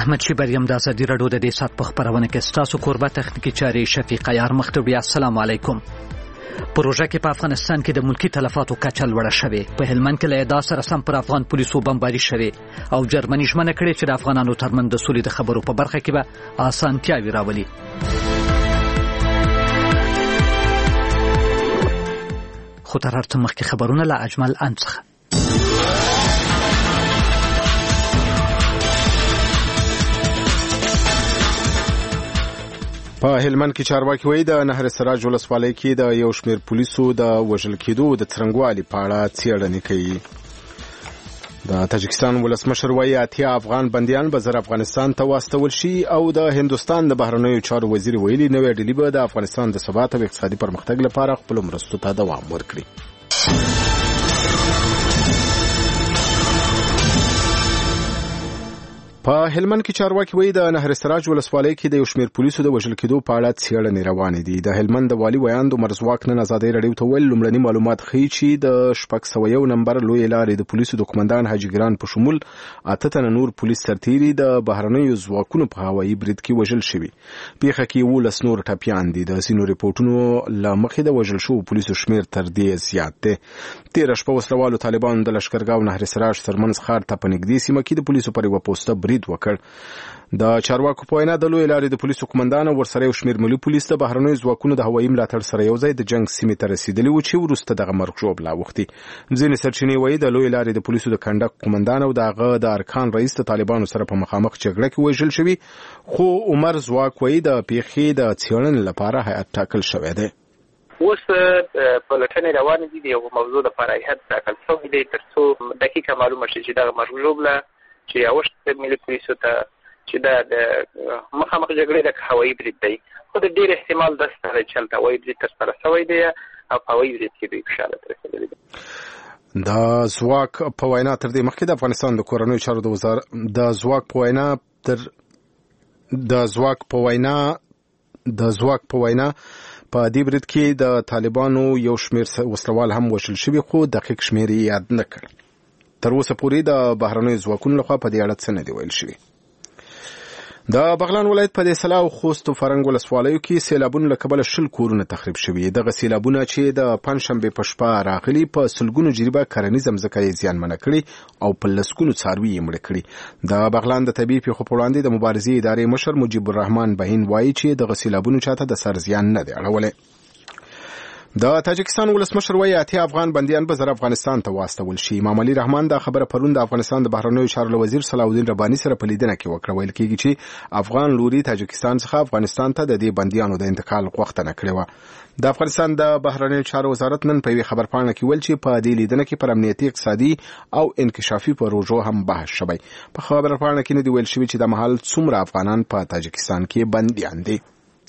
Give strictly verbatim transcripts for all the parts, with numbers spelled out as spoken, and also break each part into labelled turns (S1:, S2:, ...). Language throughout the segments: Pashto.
S1: احمد شیبریم د ازادي راډیو د دې سات په خبرونه کې ستاسو کوربه تخنیکی چارې شفیق عیار مختوی. السلام علیکم. پروژه کې په افغانستان کې د ملکی تلفاتو کچه لوړه شوې. په هلمند کې له ادعا سره سم پر افغان پولیسو بمباري شوې او جرمني ژمنه کړې چې د افغانانو ترمنځ د سولې د خبرو په برخه کې به اسانتیاوي راولي. خو تر هر څه مخکې خبرونه له اجمل انڅخه.
S2: په هلمند کې چارواکي وایي د نهر سراج ولسوالۍ کې د یو شمېر پولیسو د وژل کېدو د څرنګوالي په اړه څېړنې کوي. د تاجکستان ولسمشر وایي اتیا افغان بندیان به زر افغانستان ته واستول شي او د هندوستان د بهرنیو چارو وزیر ویلي نوې ډلې به د افغانستان د ثبات او اقتصادي پرمختګ لپاره خپلو مرستو ته دوام ورکړي. په هلمند کې چارواکي وایي د نهر سراج ولسوالۍ کې د یو شمېر پولیسو د وژل کېدو په اړه څېړنې روانې دي. د هلمند د والي ویاند عمر ځواک نن ازادۍ راډیو ته وویل لومړني معلومات ښیي چې د شپږ سوه یو نمبر لویې لارې د پولیسو د قمندان حاجي ګران په شمول اته تنه نور پولیس سرتیري د بهرنیو ځواکونو په هوایي برید کې وژل شوي. پیښه کې یولس نور ټپیان دي. د ځینو ریپورټونو له مخې د وژل شوو پولیسو شمېر تر دې زیات دی. تېره شپه وسلوالو طالبانو د لښکرګاه نهر سراج ترمنځ ښار ته په نږدې سیمه کې د پولیسو پر یوه پوسته برید وکړ. د چارواکو په وینا د لویې لارې د پولیسو قمندان او ورسره یو شمېر ملي پولیس د بهرنیو ځواکونو د هوایي ملاتړ سره یو ځای د جنګ سیمې ته رسېدلي وو چې وروسته دغه مرګ ژوبله اوښتي. ځینې سرچینې وایي د لویې لارې د پولیسو د کنډک قمندان او د هغه د ارکان رئیس د طالبانو سره په مخامخ جګړه کې وژل شوي. خو عمر ځواک وایي د پیښې د څېړنې لپاره هیئت ټاکل شوی دی.
S3: اوس پلټنې روانې دي. د یو موضوع لپاره هیئت ټاکل شوی دی تر څو دقیقه معلومه شي چې دغه مرګ ژوبله چې اوښت ملي پولیسو ته چې دا د مخامخ جګړې د هوایي برید دی. خو د ډېر احتمال دا شته چې هلته هوایي برید ترسره شوی دی او په هوایي برید کې دوی فشار ته رسېدلی دی.
S2: د ځواک په وینا تر دې مخکې د افغانستان د کورنیو چارو د وزارت د ځواک په وینا تر د ځواک په وینا د ځواک په وینا په دې برید کې د طالبانو یو شمېر وسلوال هم وژل شوي خو دقیق شمېر یې یاد نه کړ. تر اوسه پورې د بهرنیو ځواکونو لخوا په دې اړه څه نه دي ویل شوي. د بغلان ولایت په دې سلا او خوست او فرنګ ولسوالیو کې سیلابونو له کبله شل کورونه تخریب شوي. دغه سیلابونه چې د پنجشنبې په شپه راغلي په سلګونو جریبه کرنیزه مځکه یې زیانمنه کړي او په لسګونو څاروي یې مړه کړي. د بغلان د طبیعي پیښو په وړاندې د مبارزې ادارې مشر مجیب الرحمن بهین وایي چې دغه سیلابونو چاته د سر زیان نه دی اړولی. د تاجکستان ولسمشر وایي اتیا افغان بندیان به زر افغانستان ته واستول شي. امام علي رحمان دا خبره پرون د افغانستان د بهرنیو چارو وزیر صلاح الدین رباني سره په لیدنه کې وکړه. ویل کېږي چې افغان لوري تاجکستان څخه افغانستان ته د دې بندیانو د انتقال غوښتنه کړې وه. د افغانستان د بهرنیو چارو وزارت نن په یوې خبرپاڼه کې ویل چې په دې لیدنه کې پر امنیتي اقتصادي او انکشافي پروژو هم بحث شوی. په خبرپاڼه کې نه دی ویل شوی چې د مهال څومره افغانان په تاجکستان کې بندیان دي.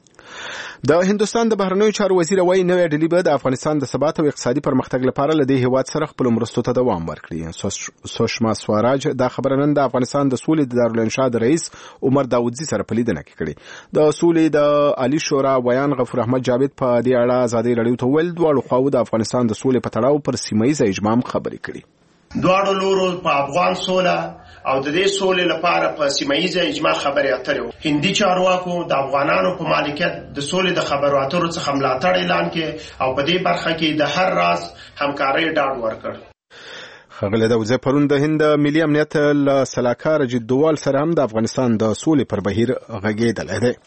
S2: د هندوستان د بهرنیو چارو وزیر وایي نوې ډلې به د افغانستان د ثبات او اقتصادي پرمختګ لپاره له دې هیواد سره خپلو مرستو ته دوام ورکړي. سوشما سواراج دا خبره نن د افغانستان د سولې د دارالانشا د رئیس عمر داودزي سره په لیدنه کې کړې. د سولې د عالی شورا ویان غفور احمد جاوید په دې اړه ازادۍ راډیو ته وویل دواړو خواوو د افغانستان د سولې په تړاو پر سیمه ییزه اجماع خبرې کړي.
S4: دواړو لورو په افغان سوله او د دې سولې لپاره په سیمه ییزه اجماع خبرې اترې. هندي چارواکو د افغانانو په مالکیت د سولې د خبرو اترو څخه ملاتړ اعلان کړ او په دې برخه کې د هر راز همکارۍ ډاډ ورکړ.
S2: ښاغلی داودزی پرون د هند ملي امنیت له سلاکار اجید دووال سره هم د افغانستان د سولې پر بهیر غږېدلی دی.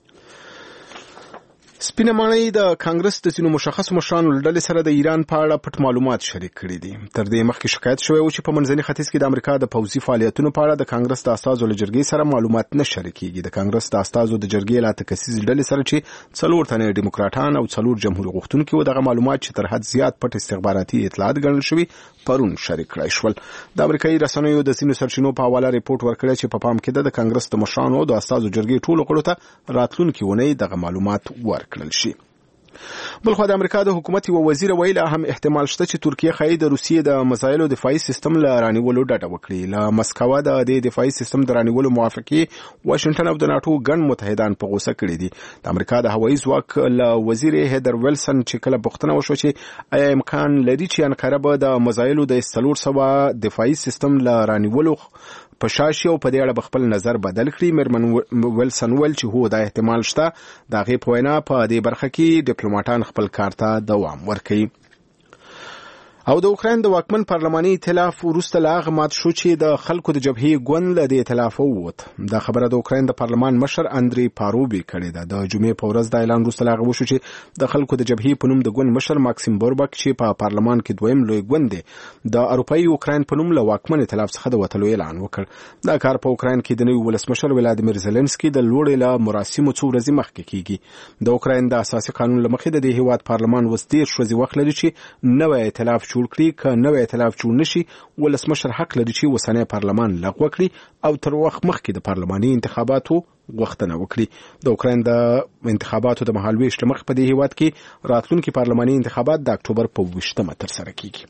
S2: سپینه ماڼۍ د کانګرس د ځینو مشخصو مشرانو له ډلې سره د ایران په اړه پټ معلومات شریک کړي دي. تر دې مخکې شکایت شوی و چې په منځني ختیځ کې د امریکا د پوځي فعالیتونو په اړه د کانګرس د استازو له جرګې سره معلومات نه شریکېږي. د کانګرس د استازو د جرګې له اته کسیزې ډلې سره چې څلور تنه ډیموکراټان او څلور جمهور غوښتونکي وو دغه معلومات چې تر حد زیات پټ استخباراتي اطلاعات ګڼل شوي پرون شریک کړای شول. د امریکایي رسنیو د ځینو سرچینو په حواله ریپورټ ورکړی چې په پام کې د کانګرس د مشرانو او د استازو جرګې ټولو غړو ته راتلونکي اونۍ دغه معلومات ورکړل شي. بلخوا د امریکا د حکومت یو وزیر ویل هم احتمال شته چې ترکیه خای د روسیې د مزایلو دفاعي سیستم له رانیولو ډډه وکړي. له مسکو د دې دفاعي سیستم د رانیولو موافقه واشنگټن او د ناتو ګڼ متحدان په غوسه کړي دي. د امریکا د هوایي ځواک له وزیر هیدر ویلسن چې کله پوښتنه وشو چې آیا امکان لري چې انقره به د مزایلو د څلور سوه دفاعي سیستم له رانیولو په شاشي او په دې اړه خپل نظر بدل کړي. میرمن ویلسن ول چې هو دا احتمال شته د هغې په وینا په دې برخه کې ډیپلوماټان خپل کار ته دوام ورکوي. او د اوکراین د واکمن پارلماني ائتلاف وروسته له هغه مات شو چې د خلکو د جبهې ګوند له دې ائتلاف ووت. دا خبره د اوکراین د پارلمان مشر اندری پاروبي کړې ده. د جمعې په ورځ د اعلان وروسته له هغه وشو چې د خلکو د جبهې په نوم د ګوند مشر ماکسیم بوربک چې په پارلمان کې دویم لوی ګوند دی د اروپایي اوکراین په نوم له واکمن ائتلاف څخه د وتلو اعلان وکړ. دا کار په اوکراین کې د نوي ولسمشر ولادیمیر زيلنسکي د لوړې له مراسمو څو ورځې مخکې کیږي. د اوکراین د اساسي قانون له مخې د دې هیواد پارلمان اوس دېرش ورځې وخت لري چې نوی ائتلاف جوړ کړي. که نوی ائتلاف جوړ نشي ولسمشر حق لري چې وسنۍ پارلمان لغوه کړي او تر وخت مخکې د پارلماني انتخاباتو غوښتنه وکړي. د اوکراین د انتخاباتو د مهالويش مخ په دې هیواد کې راتلونکي پارلماني انتخابات د اکتوبر په ویشتمه تر سره کیږي.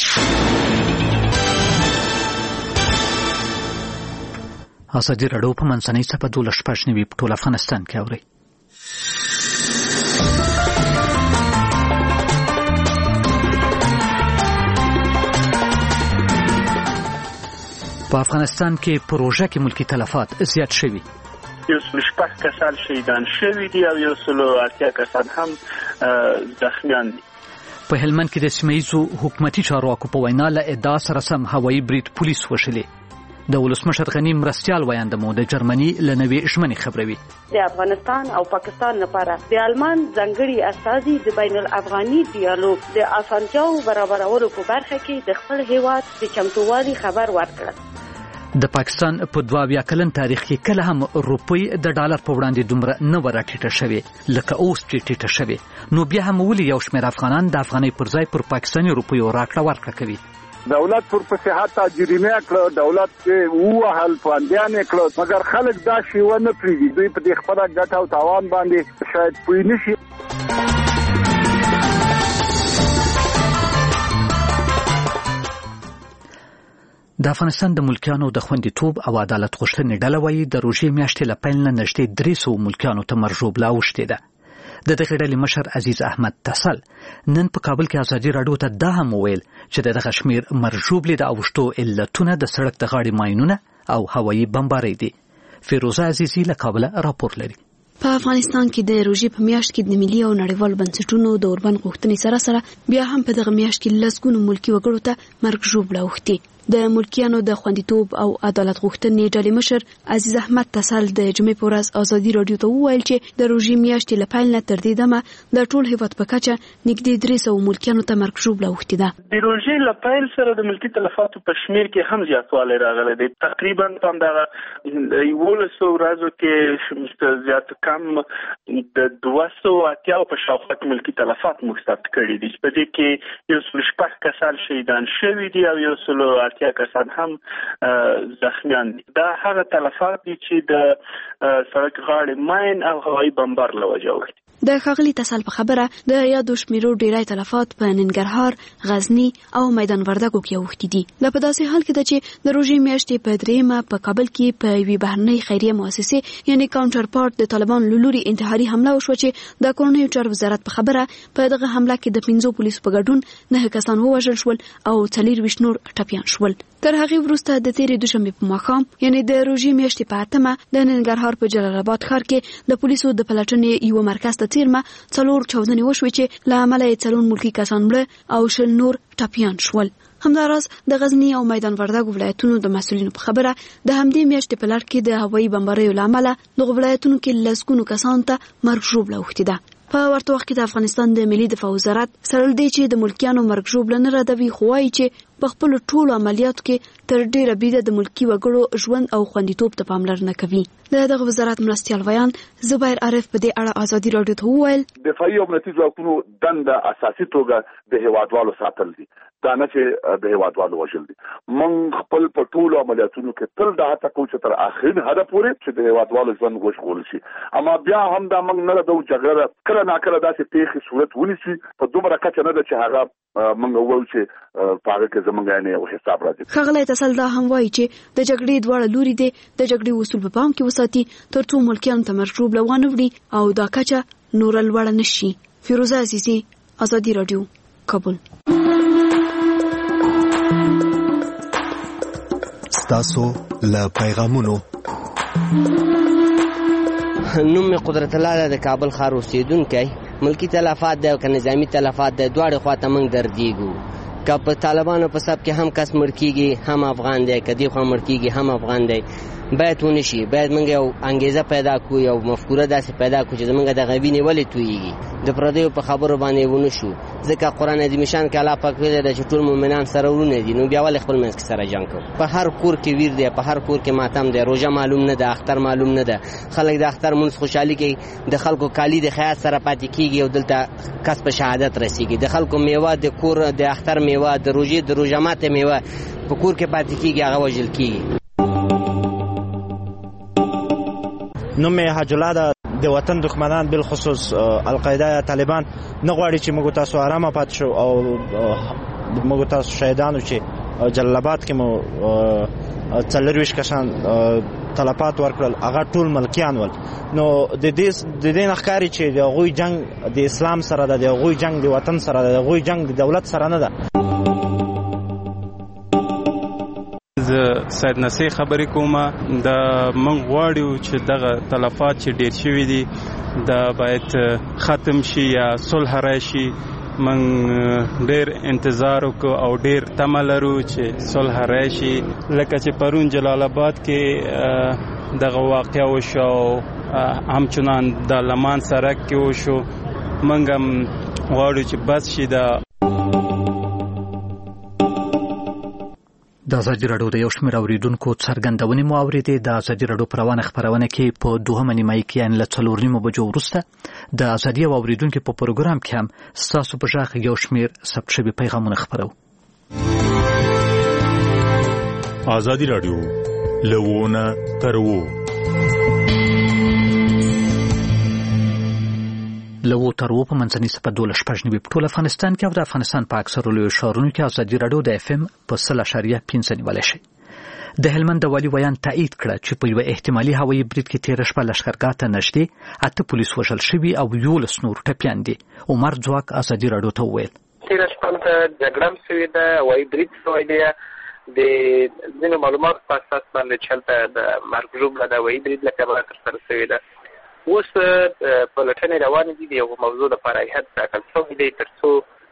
S1: ازادي راډیو په منځنۍ صفحه دولس شپږ نوي په ټول افغانستان کې اوري. په افغانستان کې پروژه کې ملکی تلفات زیات شوي.
S5: یو سل شپږ کسان شهیدان شوي دي او یو سل اتیا کسان هم زخمیان دي.
S1: په هلمند کې د سیمه ییزو حکومتي چارواکو په وینا له ادعا سره سم هوایي برید پولیس وشلي. د ولسمشر غنی مرستیال ویاندمو د جرمني له نوې ژمنې خبروي.
S6: د افغانستان او پاکستان لپاره د آلمان ځانګړي استازي د بین الافغاني ډیالوګ د اسانتیاو برابرولو په برخه کې د خپل هیواد د چمتووالي خبر ورکړ.
S1: د پاکستان په دوه اویا کلن تاریخ کې کله هم روپۍ د ډالر په وړاندې دومره نه وه راټیټه شوې لکه اوس چې ټیټه شوې. نو بیا هم ولې یو شمېر افغانان د افغانۍ پر ځای پر پاکستاني روپیو راکړه ورکړه کوي؟
S7: دولت پر پسحات جریمه کړ، دولت چې ووهل پاندیان کړ، مګر خلک دا شیوه نه پریږدي. دوی په دې خپله ګټه او تاوان باندې شاید پوه نه شي.
S1: د افغانستان د ملکیانو د خوندیتوب او عدالت غوښتنې ډله وایي د روژې میاشتې له پیل نه نږدې درې سوو ملکیانو ته مرژوبله اوښتې ده. د دغې ډلې مشر عزیز احمد تسل نن په کابل کې ازادي راډیو ته دا هم وویل چې د دغه شمېر مرژوبلې د اوښتو علتونه د سړک د غاړې ماینونه او هوایي بمبارۍ دي. فیروزه عزیزي له کابله راپور لري.
S8: په افغانستان کې د روژې په میاشت کې د ملي او نړیوالو بنسټونو د اوربند غوښتنې سره سره بیا هم په دغه میاشت کې لسګونو ملکي وګړو ته مرګ ژوبله اوښتې. د ملکیانو د خوندیتوب او عدالت غوښتنې ډلې مشر عزیز احمد تسل د جمعې په ورځ ازادي راډیو ته وویل چې د روژې میاشتې له پیل نه تر دې دمه د ټول هیواد په کچه نږدې درې سوو ملکیانو ته مرګ ژوبله اوښتې ده.
S5: د روژې له پیل سره د ملکي تلفاتو په شمېر کې هم زیاتوالی راغلی دی. تقریبا په همدغه یولسو ورځو کې زیات کم د دوه سوه اتیاو په شاوخوا کې ملکي تلفات موږ ثبت کړي دي. په دې کې یو سل شپږ کسان شهیدان شوي دي او یو سل اتیا کسان هم زخمیان دي. دا هغه تلفات دي چې د سړک غاړې ماین او هوایي بمبار له وجې اوښتي.
S8: د ښاغلي تسل په خبره د یادو شمیرو ډیری تلفات په ننګرهار، غزني او میدان وردګو کې اوښتي دي. دا په داسې حال کې ده چې د روژې میاشتې په دریمه په کابل کې په یوې بهرنۍ خیریه مؤسسې یعنې کاونټر پارت د طالبانو له لوري انتحاري حمله وشوه چې د کورنیو چارو وزارت په خبره په دغه حمله کې د پنځو پولیسو په ګډون نهه کسان ووژل شول او څلېرویشت نور ټپیان شول. تر هغې وروسته د تېرې دوشنبې په ماښام یعنې د روژې میاشتې په اتمه د ننګرهار په جلال آباد ښار کې د پولیسو د پلټنې یوه مرکز ته څیرمه څلور چاودنې وشوې چې له امله یې څلور ملکي کسان مړه او شل نور ټپیان شول. همداراز د غزني او میدان وردګو ولایتونو د مسؤلینو په خبره د همدې میاشتې په لړ کې د هوایي بمباریو له امله دغو ولایتونو کې لسګونو کسانو ته مرګ ژوبله اوښتې ده. په ورته وخت کې د افغانستان د ملي دفاع وزارت سره دی چې د ملکیانو مرګ ژوبله نه ردوي، خو وایي چې په خپلو ټولو عملیاتو کې تر ډیره بریده د ملکي وګړو ژوند او خوندیتوب ته پاملرنه کوي. د دغه وزارت مرستیال ویان زبیر عارف په دې اړه ازادي راډیو ته وویل
S7: دفاعي او امنیتي ځواکونو دنده اساسي توګه د هیوادوالو ساتل دي، دا نه چې د هیوادوالو وژل دي. موږ خپل په ټولو عملیاتونو کې تل دا هڅه کوو چې تر اخرین حده پورې چې د هیوادوالو ژوند وژغورل شي. اما بیا هم دا موږ نه ردو جګړه کله ناکله داسې پیښې صورت ونیسي په دومره کچه نه ده چې هغه موږ وویل چې په هغه کې زموږ یعنې یو حساب راځي.
S8: ښاغلی تسل دا هم وایي چې د جګړې دواړه لوري دي د جګړې اصول په پام کې وساتي تر څو ملکیانو ته مرګ ژوبله وانه وړي او دا کچه نوره لوړه نه شي. فیروزه عزیزي، ازادي راډیو، کابل.
S9: ستاسو له پیغامونو.
S10: نوم می قدرت الله د کابل ښار اوسیدونکی. ملکی تلفات دی او که نظامی تلفات دی دواړه خواته موږ دردیږو. که په طالبانو په سب کې هم کس مړ کېږي هم افغان دی، که دې خوا مړ کېږي هم افغان دی. باید ونه شي، باید موږ یو انګیزه پیدا کړو، یو مفکوره داسې پیدا کړو چې زموږ دغه وینې ولې تویېږي، د پردیو په خبرو باندې ونه شو. ځکه قرآن عظیم شان کې الله پاک ویلی ده چې ټول مؤمنان سره ورونه دي، نو بیا ولې خپل منځ کې سره جنګ کوو؟ په هر کور کې ویر دی، په هر کور کې ماتم دی، روژه معلوم نه ده، اختر معلوم نه ده. خلک د اختر مونځ خوشحالي کوي، د خلکو کالي د خیاط سره پاتې کېږي او دلته کس په شهادت رسېږي. د خلکو میوه د کور د اختر میوه، د روژې د روژه ماته میوه په کور کې پاتې کېږي، هغه وژل کېږي.
S11: نوم یې حاج الله ده. د وطن دښمنان بالخصوص القاعده یا طالبان نه غواړي چې موږ تاسو آرامه پاتې شو او موږ تاسو شهیدانو چې جلال آباد کې مو څلرویشت کسان تلفات ورکړل هغه ټول ملکیان ول. نو د دې د دې نه ښکاري چې د هغوی جنګ د اسلام سره ده، د هغوی جنګ د وطن سره ده، د هغوی جنګ د دولت سره نه ده.
S12: سید نصیر خبرې کومه. د موږ غواړو چې دغه تلفات چې ډیر شوي دي دا باید ختم شي یا صلح راشي. موږ ډیر انتظار وکړو او ډیر تمه لرو چې صلح راشي. لکه چې پرون جلال آباد کې دغه واقعه وشو، همچنان د لمان سرک کې وشو. موږ هم غواړو چې بس شي. د
S1: د ازادي راډیو د یو شمېر اوریدونکو څرګندونې مو اورېدې. د ازادي راډیو په روانه خپرونه کې په دوهمه نیمایي کې یعنې له څلور نیمو بجو وروسته د ازادي او اوریدونکو په پروګرام کې هم ستاسو په غږ یو شمېر ثبت شوي پیغامونه خپرو.
S13: ازادي راډیو له ونه تر وو
S1: لو تر و په منځني صفه دولس شپږ نوي په ټول افغانستان کې او د افغانستان په اکثرو لویو ښارونو کې ازادي راډیو د اف ام په سل اشاریه پنځه نیولی شي. د هلمند د والي ویان تایید کړه چې په یوه احتمالي هوایي برید کې تېره شپه لښکرګاه ته نږدې اته پولیس وژل شوي او یولس نور ټپیان دي. عمر ځواک ازادي راډیو ته وویل
S3: تېره شپه ته جګړه هم سوې ده، هوایي برید سوی دی. د ځینو معلوماتو په اساس باندې چې هلته د مرګ ژوبله د هوایي برید له کبله ترسره سوې ده. اوس پلټنې روانې دي، د یو موضوع لپاره هیئت ټاکل شوی دی تر څو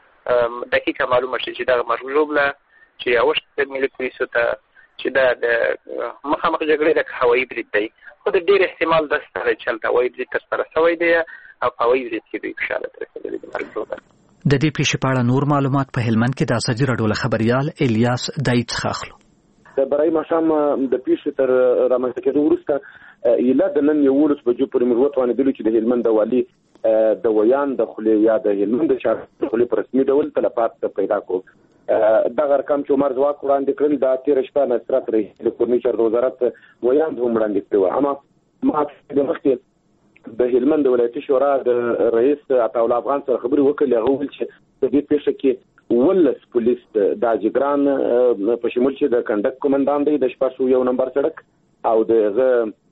S3: دقیقه معلومه شي چې دغه مرګ ژوبله چې راوښتې د ملي پولیسو ته چې دا د مخامخ جګړې د هوایي برید دی، خو د ډېر احتمال دا شته دی چې هلته هوایي برید ترسره شوی دی او په هوایي برید کې دوی په شهادت رسېدلي دي مرګ ژوبله.
S1: د دې پیښې په اړه نور معلومات په هلمند کې د ازادي راډیو له خبریال الیاس دایي څخه اخلو.
S14: د برای ماښام د پیښې تر رامنځته کېدو وروسته ایله د نن یولس بجو پورې موږ وتوانېدلو چې د هلمند د والي د ویان د خولې یا د هلمند د ښار د خولې په رسمي ډول تلفات پیدا کړو. دغه رقم چې عمر ځواک وړاندې کړل دا تېره شپه نصرت رئیس د کورني چارو وزارت ویان هم وړاندې کړی و. اما ما د مخکې د هلمند د ولایتي شورا د رئیس عطاالله افغان سره خبرې وکړلې. هغه وویل چې په دې پیښه کې ولس پولیس د اجګران په شمول چې د کنډک کمانډان دی د شپږ سوه یو نمبر سړک او دغه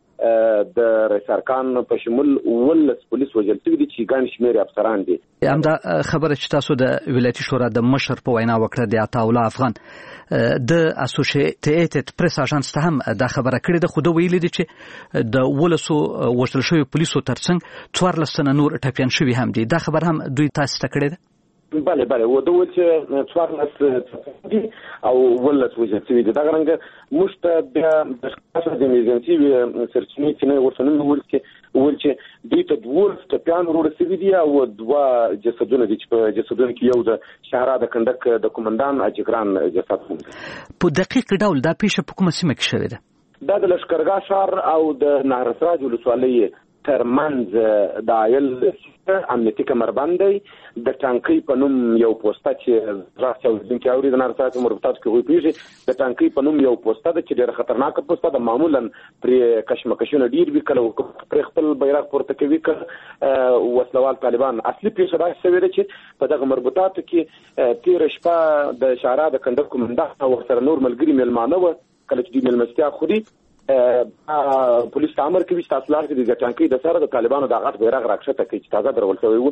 S14: د رئیس ارکان په شمول ولس پولیس وژل شوي دي چې ګڼ شمېر افسران دي.
S1: همدا خبره چې تاسو د ولایتي شورا د مشر په وینا وکړه د عطاالله افغان د اسوسییټډ پریس اژانس ته هم دا خبره کړې ده، خو ده ویلي دي چې د ولسو وژل شویو پولیسو ترڅنګ څوارلس تنه نور ټپیان شوي هم دي. دا خبره هم دوی تاسو ته کړې ده؟
S14: بله بله و دوی چې څوارلس دي او ولس وژل شوي دي. دغه رنګه موږ ته بیا د خاصه د ایمرجنسي سرچینې چې نه ورته نه ویل چې ویل چې دوی ته دولس ټپیان ورسېدلي دي او دوه جسدونه دي چې په جسدونو کې یو د شهرا د کنډک د کمانډان اجګران جسد هم دی.
S1: په دقیق ډول دا پیښه په کومه سیمه کې شوې ده؟
S14: دا د لښکرګاه ښار او د نهرسراج ولسوالۍ ترمنځ د عایل امنیتي کمربند دی. د ټانکۍ په نوم یو پوسته چې راځي اوریدونکي اوري د نهرسراج مربوطاتو کې وایي پیږي د ټانکۍ په نوم یو پوسته ده چې ډېره خطرناکه پوسته ده. معمولا پرې کشمکشونه ډېر وي، کله پرې خپل بیرغ پورته کوي، کله وسلوال طالبان. اصلي پیښه داسې شوې ده چې په دغه مربوطاتو کې تېره شپه د شهرا د کنډک کمانډان او ورسره نور ملګري مېلمانه وه. کله چې دوی مېلمستیا خوري پولیس امر کوي چې تاسو لاړ شئ د ټانکۍ د سره د طالبانو د غټ بیرغ راکښته کوي چې تازه درول شوی و.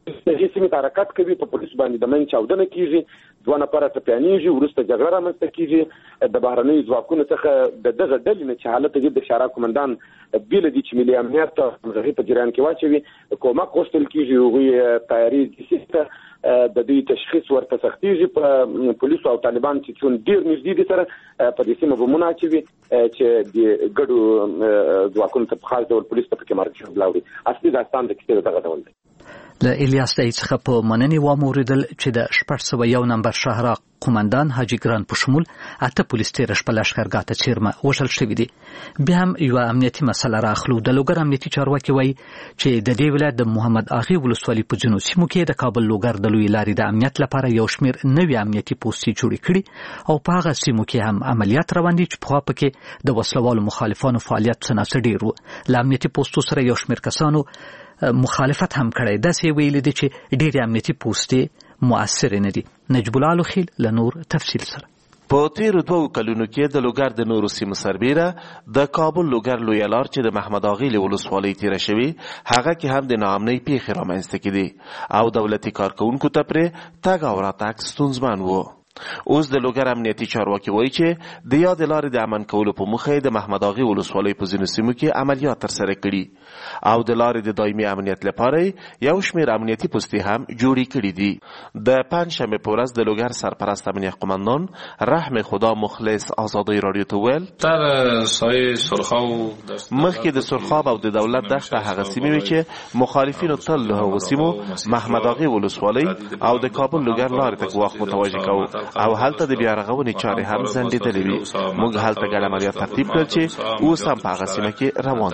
S14: دغه سیمې ته حرکت کوي په پولیس باندې د من چاودنه کیږي دوه نفر ټپیانېږي وروسته جګړه رامنځته کیږي د بهرنیو ځواکونو څخه د دغه ډلې نه چې حالت یې د شارع قومندان بیل دي چې ملي امنیت هغه په جریان کې واچوي کومک غوښتل کیږي هغوی تیاری دي د دې تشخیص ورته سختيږي په پولیسو او طالبان چې څون ډیر نږدې دي سره په دې سیمه بمونه اچوي چې د ګډو ځواکونو ته په خاص ډول پولیس ته پکې مرګ شو بلاوري اصلي داستان د کیسې دغه ډول دی.
S1: له الیاس دای څخه په مننې واموریدل چې د شپږ سوه یو نمبر شهرا قومندان حاجی ګران په شمول اته پولیس تیر شپه لښکرګاه ته چیرمه وشل شوی دي. بیا هم یو امنیتي مسله راخلو. د لوګر امنیتي چارواکي وایي چې د دې ولایت د محمد اغي ولسوالۍ په جنوب سیمو کې د کابل لوګر د لوی لارې د امنیت لپاره یو شمیر نوي امنیتي پوسټې جوړې کړي او په هغه سیمو کې هم عملیات روان دي چې په پکې د وسلوالو مخالفانو فعالیت څنګه ډیر و. له امنیتي پوسټو سره یو شمیر کسانو مخالفت هم کړی. داسې ویل دي چې ډېر امنیتي پوسټې مؤثر نه دي. نجیب الله لوخیل له نور تفصیل سره.
S15: په تیرو دوو کلونو کې د لوګر د نورو سیمو سربیره د کابل لوګر لوی لار چې د محمد اغي ولسوالۍ تیره شوې هغه کې هم د ناامنۍ پیښې رامنځته کېدې او دولتي کارکونکو ته پرې تګ او راتګ ستونزمن و. اوس د لوګر امنیتي چارواکي وایي چې د یاد لارې د امن کولو په موخه د محمد اغي ولسوالۍ په ځینو سیمو کې عملیات ترسره کړي او د لارې د دایمي امنیت لپاره یو شمېر امنیتي پوستې هم جوړې کړي دي. د پنجشنبې په ورځ د لوګر سرپرست امنیت قومندان رحم خدا مخلص آزادۍ رادیو ته ویل
S16: تر سایه سرخاب
S15: مخکې د سرخاب او د دولت دښته هغه سیمې وي چې مخالفینو تل له هغو سیمو محمد اغي ولسوالۍ او د کابل لوګر لارې ته ګواښ متوجه کوو او هلته د بیارغونې چارې هم ځنډېدلې وي. موږ هلته ګډ عملیات ترتیب کړل چې اوس هم په هغه سیمه کې روان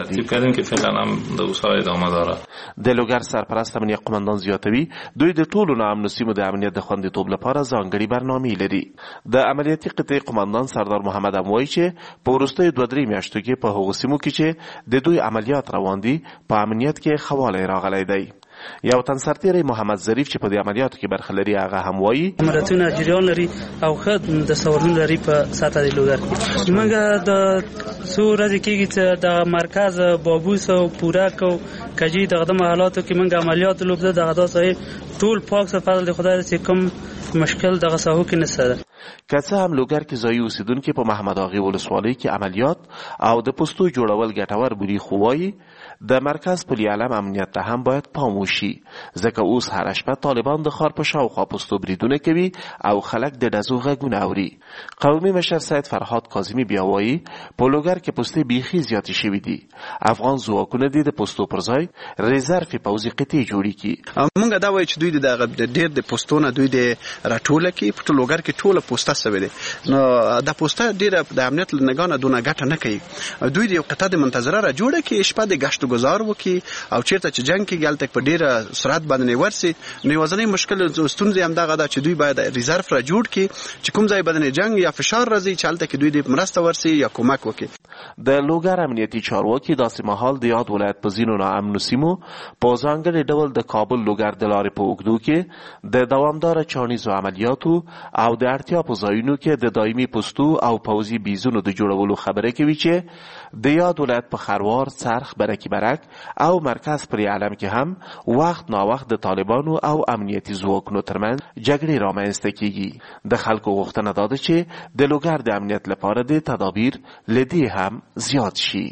S15: دي. د لوګر سرپرست امنیت قومندان زیاتوي دوی د ټولو ناامنو سیمو د امنیت د خوندیتوب لپاره ځانګړي برنامې لري. د عملیاتي قطعې قومندان سردار محمد هم وایي چې په وروستیو دوه درې میاشتو کې په هغو سیمو کې چې د دوی عملیات روان دي په امنیت کې ښه والی راغلی دی. یو تن سرتیری محمد ظریف چې په دې عملیاتو کې برخه لري هغه هم وایي
S17: عملیاتونه جریان لري او ښه د سوالونو لري په ساته د لوګر کې. موږ د څو ورځې کېږي چې د مرکز بابوس او پورک او کجي دغه محلاتو کې موږ عملیات لوبده دغه داسې ټول پاک څه فضل د خدای چې کوم مشکل دغه ساحو کې نشته.
S15: که څه هم لوګر کې ځایي اوسیدونکي په محمد اغي ولسوالۍ کې عملیات او د پوستو جوړول ګټور بولي خو وایي د مرکز پلی علم امنیت ته هم باید پام وشي ځکه اوس هره شپه طالبان د ښار په شاوخوا پوستو بریدونه کوي او خلک د ډزو غږونه اوري. قومي مشر سید فرهاد کاظمي بیا وایي په لوګر کې پوستې بیخي زیاتې شوي دي. افغان ځواکونه دي د پوستو پر ځای ریزرف پوځي قطعې جوړې کړي.
S18: موږ دا وایو چې دوی د ډېر د پوستونه دوی د راټوله کې په لوګر کې ټوله پوسته سوي دي. نو د پوسته ډېره د امنیت له نګانه دونه ګټه نه کوي. دوی د یو قطعه د منتظره را جوړه کې شپه د ګشت گزار وکي او چیرته چې جنگ کې ګالته په ډیره سرعت باندې ورسي. نو وزنی مشکل ستونزې هم دغه ده چې دوی باید ریزرف را جوړ کړي چې کوم ځای باندې جنگ یا فشار راځي چې هلته کې دوی د مرسته ورسي یا کومک وکړي.
S15: د لوګر امنیتي چارواکي داسې مهال د یاد ولایت په ځینو ناامنو سیمو په ځانګړي ډول د کابل لوګر د لارې په اوږدو کې د دوامداره چانیزو عملیاتو او د اړتیا په ځایونو کې د دایمي پوستو او پوځي بیزونو د جوړولو خبره کوي چې د یاد ولایت په خروار څرخ برکی برک او مرکز پری علم کې هم وخت نا وخت د طالبانو او امنیتي ځواکونو ترمنځ جګړې رامنځته کیږي. د خلکو غوښتنه دا ده چې د لوګر د امنیت لپاره د تدابیر له دې هم زیات شي.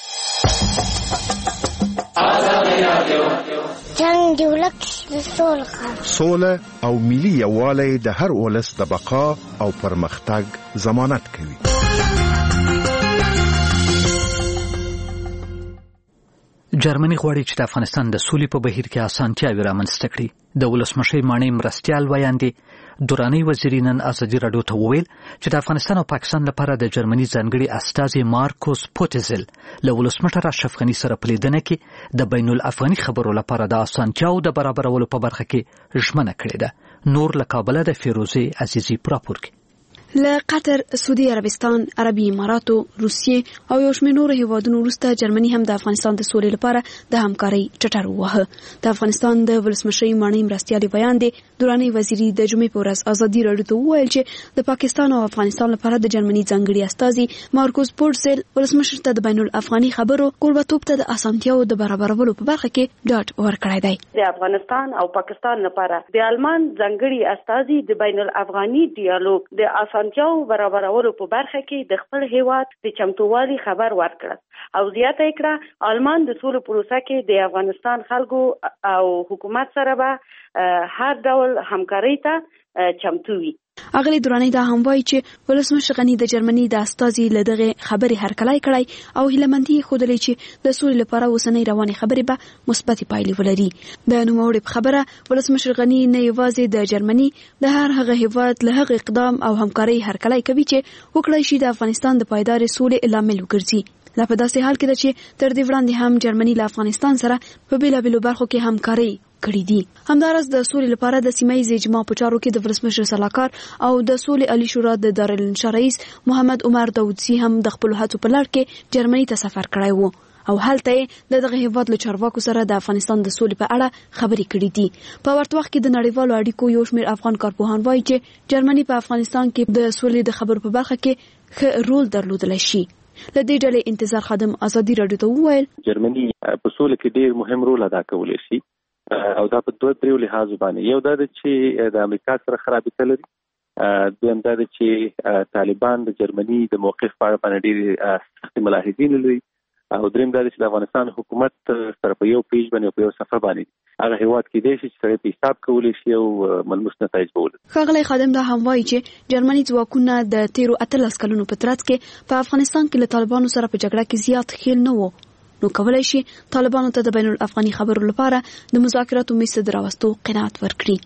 S19: جنگ دی ولک سوله
S9: سوله او ملي یووالی د هر ولس د بقا او پرمختګ ضمانت کوي.
S1: جرمني غواړي چې د افغانستان د سولې په بهیر کې اسانتیاوې رامنځته کړي. د ولسمشر ماڼۍ مرستیال ویاندې دوراني وزیر نن ازادي راډیو ته وویل چې د افغانستان او پاکستان لپاره د جرمني ځانګړي استازي مارکوس پوتزل له ولسمشر اشرف غني سره په لیدنه کې د بین الافغاني خبرو لپاره د اسانتیاو د برابرولو په برخه کې ژمنه کړې ده. نور له کابل د فیروزه عزیزي پراپور کې
S8: له قطر، سعودي عربستان، عربي اماراتو، روسیې او یو شمېر نورو هیوادونو وروسته جرمني هم د افغانستان د سولې لپاره د همکارۍ ټټر وواهه. د افغانستان د ولسمشرۍ ماڼۍ مرستیالي بیان دی دوراني وزیري د جمعې په ورځ ازادي راډیو ته وویل چې د پاکستان او افغانستان لپاره د جرمني ځانګړي استازي مارکوس پورسل ولسمشر ته د بین الافغاني خبرو کوربتوب ته د اسانتیاو د برابرولو په برخه کې ډاډ ورکړی دی.
S6: د افغانستان او پاکستان لپاره د آلمان ځانګړي استازي د بین الافغاني ډیالوګ د اسانتیاو برابرولو په برخه کې د خپل هیواد د چمتووالي خبر ورکړ او زیاته کړه آلمان د سولې پروسه کې د افغانستان خلکو او حکومت سره به هر ډول همکارۍ ته چمتو وي.
S8: اغلی دورانی دا هم وایي چې ولسمشر غنی د جرمني د استازي له دغه خبرې هرکلی کړی او هیلهمندي یې ښودلې چې د سولې لپاره اوسنۍ روانې خبرې به مثبتې پایلې ولري. د نوموړي په خبره ولسمشر غنی نه یوازې د جرمني د هر هغه هیواد له هغه اقدام او همکارۍ هرکلی کوي چې وکړی شي د افغانستان د پایدارې سولې لامل وګرځي. لا په داسې حال کې ده چې تر دې وړاندې هم جرمني له افغانستان سره په بیلابیلو برخو کې همکارۍ کړي دي. همداراز د سولې لپاره د سیمه ییز اجماع په چارو کې د ولسمشر سلاکار او د سولې عالی شورا د دارالانشا رئیس محمد عمر داودزي هم د خپل هڅو په لړ کې جرمني ته سفر کړی وو او هلته یې د دغه هیواد له چارواکو سره د افغانستان د سولې په اړه خبرې کړې دي. په ورته وخت کې د نړیوالو اړیکو یو شمېر افغان کارپوهان وایي چې جرمني په افغانستان کې د سولې د خبرو په برخه کې ښه رول درلودلی شي. له دې ډلې انتظار خادم ازادي راډیو ته وویل
S20: جرمني په سولې کې ډېر مهم رول ادا کولی شي او دا په دوه دریو لحاظ باندې. یو دا چې د امریکا سره خرابې لري، دویم دا چې طالبان د جرمني د موقف په اړه باندې ډېر سخت ملاحظین لري او دریم دا چې د افغانستان حکومت سره په یو پیج باندې په یو سفر باندې هغه هیواد کې دی چې سره په حساب کولی شي او ملموس نتایج به ولري.
S8: ښاغلی خادم دا هم وایي چې جرمني ځواکونه د تیرو اتلس کلونو په ترڅ کې په افغانستان کې له طالبانو سره په جګړه کې زیات ښکیل نه وو، نو کولای شي طالبانو ته د بین الافغاني خبرو لپاره د مذاکراتو میز ته راوستو قناعت